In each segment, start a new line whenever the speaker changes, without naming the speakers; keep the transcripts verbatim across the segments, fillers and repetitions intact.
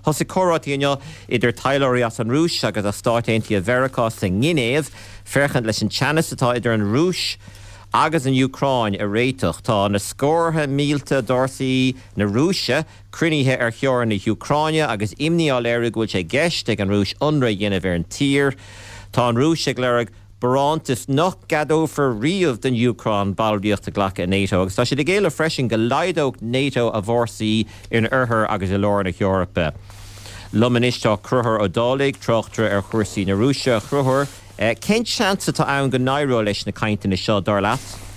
Thosaigh córátíonne idir taileoirí as an Rúis agus a stáitíntaí a Veracá sa Nghinéamh, ferchant leis an teannas atá idir an Rúis agus an Ucráin a réiteach. Tá na scórtha mílta dorsaí na Rúise cruinithe ar cheoran na Ucráine agus imníáil éire go bhfuil sé gceist ag an Rúis ionra dhéanamh ar an tír. Tá an Rúis ag léirigh Barantis nach gadófar riamh den Ucrán ballbíocht a ghlacha NATO, agus tá sé de géile freisin go leidóg NATO a bhórsaí in urthar agus i lár na Eorpa. Lumanistá cruthar ó dálaigh trochtra ar chuirsaí na Rúise chruthar. Cén seansa tá ann go nairó leis na cainteanna seo dar leat?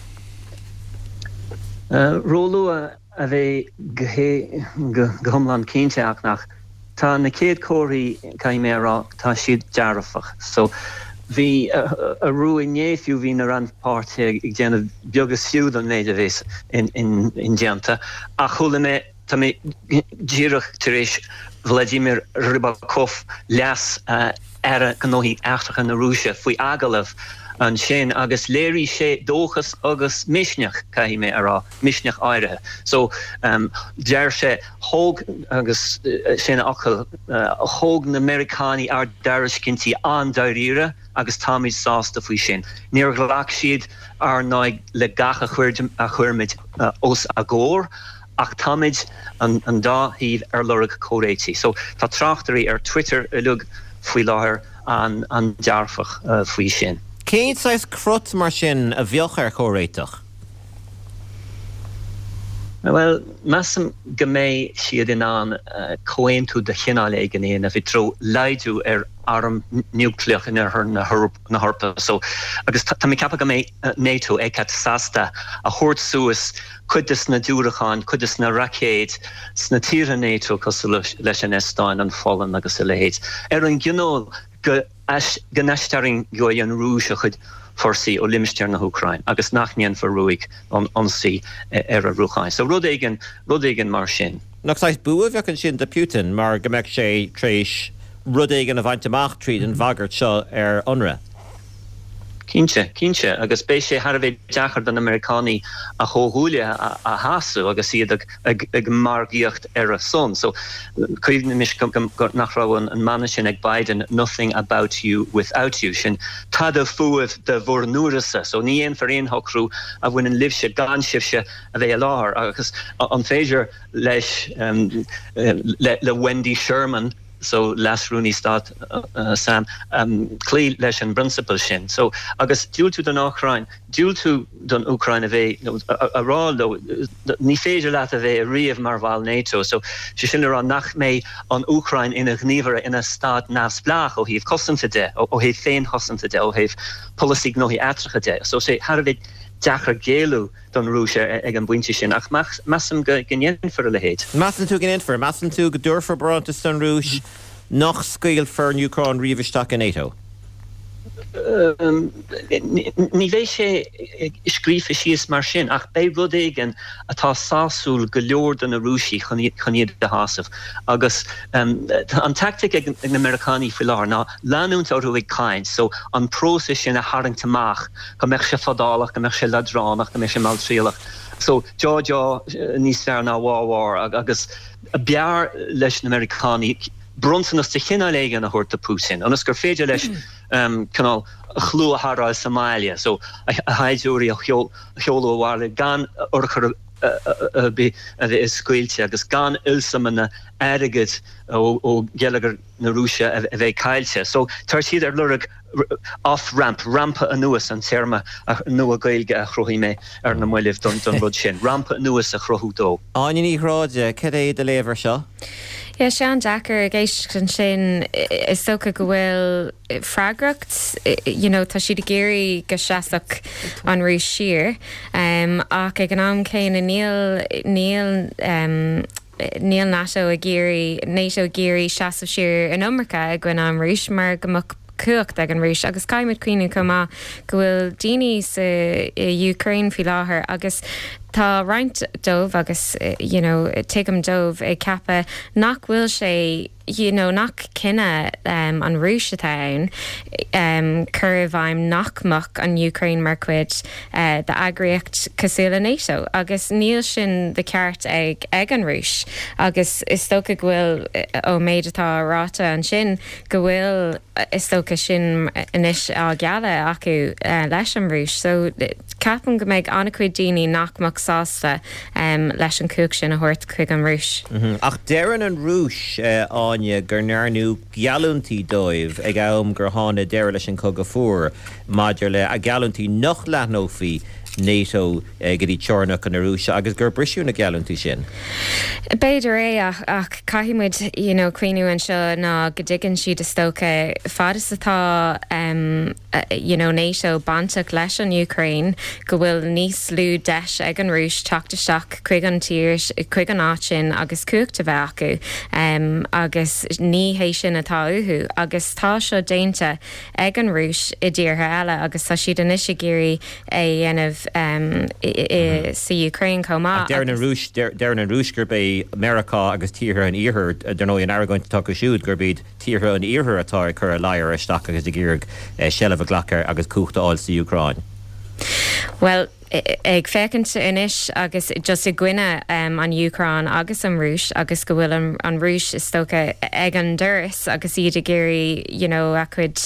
Róú a bheith gomlan cínte achnach. Tá na céad cóirí caiimérá tá siad dearafach. So Bhí a ruúin néfiú hí na ranpáirte ag déanamh beagas siúd an méide bhés in deanta. A chula mé tá mé díreach tar éis Vladimir Rybakov leas ar gnóí eachtracha na Rúise faoi agalah an sin agus léirí sé dóchas agus misneach caihí mé ará, misneach áirithe. So um, deir sé hóg agus uh, sin achal uh, hóg na Americáni ar deriscinnti an daíire agus táid sásta faoi sin. Níor ghlach siad ar náid le gacha chuirdim a chuirmid uh, os a gór, ach táid an, an dá híh ar lorug córéití. So tá trachtarí ar Twitter a lug faoi láthair an, an dearfach uh, faoi sin.
Céad sais crut mar sin a bheoch ar chóréiteach?
Well, massam go mé siad in an uh, coin tú de chinál éigen éon a bhí tro leidú ar arm nucleach in ar na Harpa. So, agus tá mé cappa go mé uh, NATO ag cat sasta a chóirt suas cuidas na dúracháin, cuidas na racéid, sna tíre NATO cos leis an Estáin an fallen agus a léid. Ar an ginál go ganneistearing go an Rúis a chud forsaí ó limstear na Ucrain, agus nachníon for ruig an ansaí ar a rucháin. So rud éigen, rud éigen mar sin.
Nach sais buamh an sin de Putin mar go mbeadh sé tréis rud éigen a bhaint amach tríd an bhagart seo ar ionra.
Cínse, cínse, agus bé sé har bheith deachar den Americáni a chóthúile a, a hasú agus iad ag, ag, ag margíocht ar a son. So, cuimhne mis nach raibh an mana sin ag Biden, nothing about you without you. Sin tad a fuamh de bhór nuarasa. So, ní éon for éon hocrú a bhain an libse, gan sibse a bheith a láthair. Agus an féidir leis um, le, le Wendy Sherman, so las Rooney start uh, uh, Sam um clé leis an principal sin. So agus dúil tú don Ucrain, dúil tú don Ucrain a bheith a rá lo ní féidir leat a bheith a riamh mar bhail NATO. So sé sin an nach mé an Ucrain ina gníomhar ina stad náfsplach ó híh cosanta de, ó híh féin cosanta de, ó híh policy gnóí atracha de. So sé har bheith deachar géalú don Rúise ag an buinte sin, ach massam go gnéan for a lehéid.
Massam tú gnéan for, massam tú go dúrfar Barantas don Rúis nach scail for an Ucrain riamhisteach in NATO?
Ní bheith sé scrífa síos mar sin, ach bé rud éigen atá sásúil go leor don na Rúisi chuniad de hásamh. Agus um, an tactic ag an Americáni fi lár ná leanúnt á ruig cain, so an prósa sin a haringtamach, go meich sé fadálach, go meich sé ledránach, go meich sé maltríalach. So, já já níos fear ná bhá agus a bear leis an Americáni bronson as te chinna léigen a hort a Putin. An is gur féidir leis um, canál a chlú a hara Somalia. So a haidúri a cheoló warle gan orchar a bit is scuilte agus gan ilsamana airigid ó gelagar na Rúise a bheith caiilte. So tar siad ar lurig off-ramp, rampa a nuas an terma a nua gailge a chrohí me ar na muilih don don rud sin. Rampa nuas a chrohú dó.
Áine ní chráide, cad é de léver seo?
Yeah, Sean Jacker a géist an sin is socha go bhfuil freagracht, you know, tá siad a géirí go seaach an rúis siar, um, ach ag an am céin a níl níl um, níl NATO a géirí NATO géirí seaamh siar an Umracha a gin am rúis mar gomach cuacht ag an rúis, agus caiimid cuioine comá go bhfuil daoine sa Ukraine fi láthair agus tá roint dómh agus you know, tuigim dómh ag cappa nach bhfuil sé you know, nach cinenne um, an rúis atá um, curh bhaim nachmach an Ukraine mar cuid uh, de agriocht cosúla NATO agus níl sin de ceart ag ag an rúis agus is tóca bhfuil ó méid atá ráta an sin go bhfuil is tóca sin inis á geala acu uh, leis an rúis so capan go méid anna cuid daoine nachmach sásta um, leis an cúg sin a thuirt chuig an rúis.
Mm-hmm. Ach dearan an rúis uh, áine gur nearnú gealúntí dóibh ag am gur hána deir leis an cog a fuair maidir le a gealúntí nach leathnófií NATO uh, go dtí teornach an arúise agus gur brisisiú na gealúntí sin.
Beidir é ach, ach caiimiid you know, cuioinú an seo ná go dtigann siad is tóca fadas atá um, uh, you know, NATO bantach leis an Ukraine go bhfuil níos lú deis ag an rúis teachtasteach chuig an tír chuig an áit sin agus cuachta bheith acu um, agus ní hééis sin atá uthú agus tá seo déanta ag an rúis i dtíortha eile agus tá siad an isise géirí é dhéanamh um, i, i, sa Ukraine comá.
Dearan an rúis dearan an rúis gur bé America agus tíortha an iarthar den nó an airgaint tá siúd gur bíd tíortha an iarthar atá chur a láir isteach agus i gcíorg uh, sellh glachar agus cúchtaáil sa Ucrain.
Well, ag fécinn inis agus just i gcuine um, an Ucrain agus an rúis agus go bhfuil an, an rúis is tóca ag an duras agus iad a géirí you know, a chuid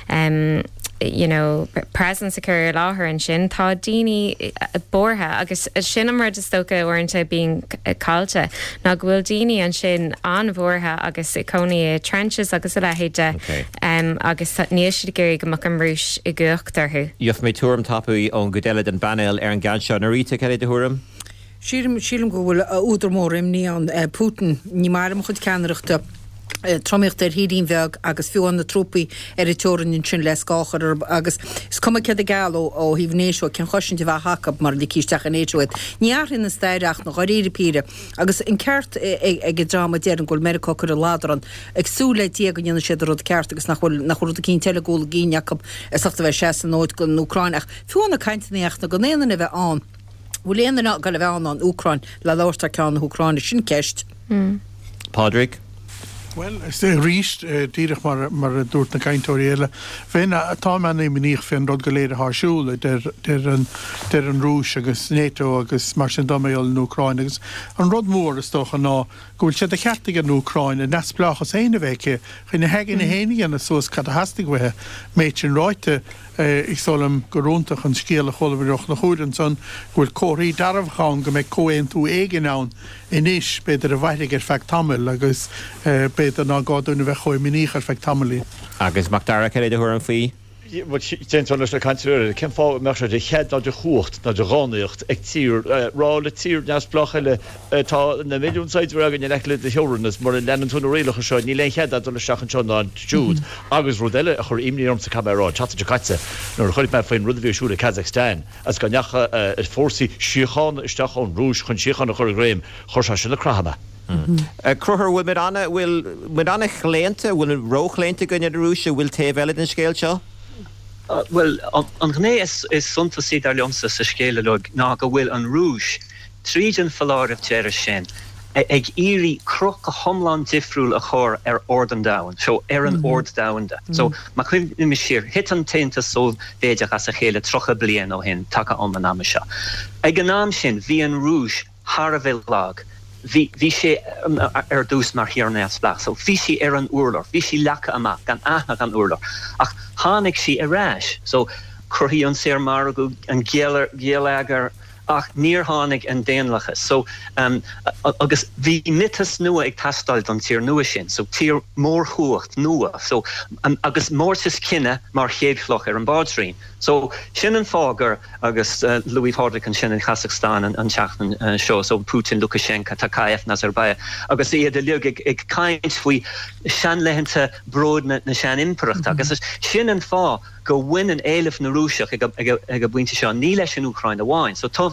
um, you know, presence occur láthair an sin tá daoine bortha agus sin am rud is tóca orintanta bíon cáilte ná bhfuil daoine an sin an bhórtha agus i conaí trenches agus a lehéide
okay.
um, agus níos siad géirí go an rúis i gcuachtarthú.
Diof mé túm tapaí ón go déile den banil ar an gan seo na rite ceile de thuúm?
Sílim sílim go bhfuil údar mórim ní an Putin ní marim chud ceanreachta tromicht er hídín bheag agus fiú an na trúpi ar i teorin in sin les gáchar agus is cuma cead a gáil ó híh néisio cin chosin de bheith hacab mar de cíisteach an éisioid. Níarrin na staireach na gáirí píre agus in ceart ag drama déan gúil America chur a ládran ag súla díag an sé rud ceart agus nach chuir a cín telególa gíneachab is achta bheith sé an nóid go an Ucrainach. Fiú na caiinteníocht na go néanana bheith an. Bhfuil éanana go le bheith an an Ucrain le láirtar ceann na Ucraine sin ceist.
Mm.
Padraig?
Well, is de riest uh, dierig maar maar doort na kaintoriële. Ven tá man in menig fin rod gelede haar schule der der een der een roos agus NATO agus mar sin domel in Oekraïne agus an rod moor is toch na go se de hertige in Oekraïne nas plachas heen weke ginne hegin heen en soos katahastig we meitjen reite Uh, ik zal hem gerontig een skele golven nog nog goed en zo'n wil corrie daarop gaan met koen toe eigen aan en is beter de weitiger factamel agus uh, beter na god doen weg gooi miniger factameli.
Agus mag daar de horen fee.
Wat centrale de kantoor ken val mer de het dat de goort dat de randicht ek tier rale tier nas plachele ta na miljoen seit werken in ekle de hildernes maar in landen toen reële geshout nie len het dat de sachen schon dan jude agus rodelle gor imni om te kamera chat de katse no golit my friend rudvie shule Kazakhstan as kan ja het forsi shichan stach on rouge kan shichan gor grem gor shale krahama.
Cruthar bhfuil mid anna bhfuil mid anna chléinte bhfuil an róchléinte gonne de rúise bhfuil taobh eile den scéil seo?
Uh, well, an gné is, is sunta si ar leomsa sa scéile log ná go bhfuil an rúis trídan faláir of teire sin ag iri croch a homlan difriúil a chóir ar ordan dain, so ar an ord dainda. So ma chuin mi sir hit an tainta so béideach as a chéile trocha blian ó hin take an an am seo. Ag an am sin bhí an rúis har a bhil lag. Vi vi sé um, er dus mar hier nes blach so vi si er an oorlog vi si lakke ama gan aanach an oorlog ach hanig si a rash so crohi an ser mar go an geler gelager ach neer hanig en déanlache so um agus vi nitas nua ag tastalt an tier nua sin so tier mór hocht nua so um, agus mortis kinne mar héadchloch er an badstream so sin an fágar agus uh, Louis Hardwick an sin in Kazakhstan an an chachtan uh, show so Putin Lukashenko Takayev Nazarbayev agus iad a liug ag, ag kaint fui sean lehente broad na, na sean impracht agus sin an fá go win an elef na rúiseach ag a buinte seo ní leis in Ukraine bháin so tá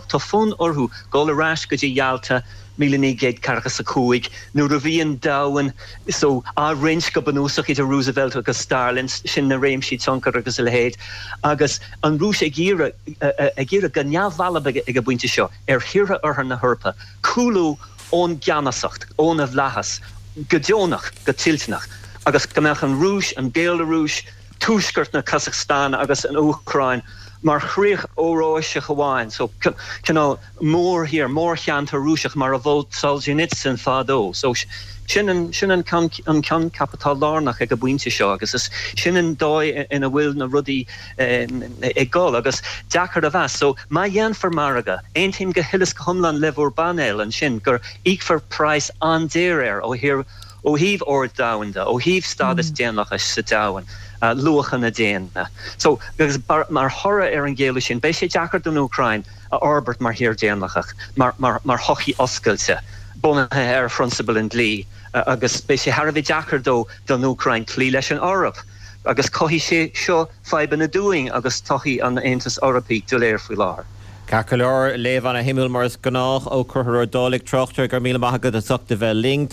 tá fun orthú go le ráis go dtí Jalta míle carchas a cúig, nu a bhíon dahan so á rins go banúsach idir Roosevelt agus Stalin sin na réimsí tioncar agus le héad agus an rúis ag gíra ag gíra go neamhhala ag a buinte seo ar thíre ortha na hurpa cúlú ón geanasacht ón a bhlachas go deonach go tiltnach agus go meach an rúis an Belarúis túscart na Kazakhstan agus an Ukraine mar chríoch óráise goháin, so you know, mór here, mór cheanta rúiseach mar a bhót Solzhenitsyn fádó. So sin an sin an can an can capital lárnach ag a buinte seo, agus is sin an dói ina bhfuil na rudí ag gol, agus deachar a bheas. So má dhéan for maraga, ein tíim go hilas go thomlan le Urbánéil an sin gur ícfar price an déir ó hir ó híh or dáhanda, ó híh stadas déanlach sa dáhan. Uh, luachan a déana. So, agus mar thora ar an ggéala sin, béis sé deachar don Ukraine a orbert mar hir déanlachach, mar, mar, mar hochi oscailte, bunathe ar fronsibal an lí, uh, agus béis sé harabh deachar dó don Ukraine clí leis an Orb, agus cohí sé seo feiban na dúing agus tohí an Aontas Orpaí do léir faoi lár.
Cacolor léh an a himúil mars gnáth ó chuthir dálaigh trochttar gur míle maithagad a suchta bheith ling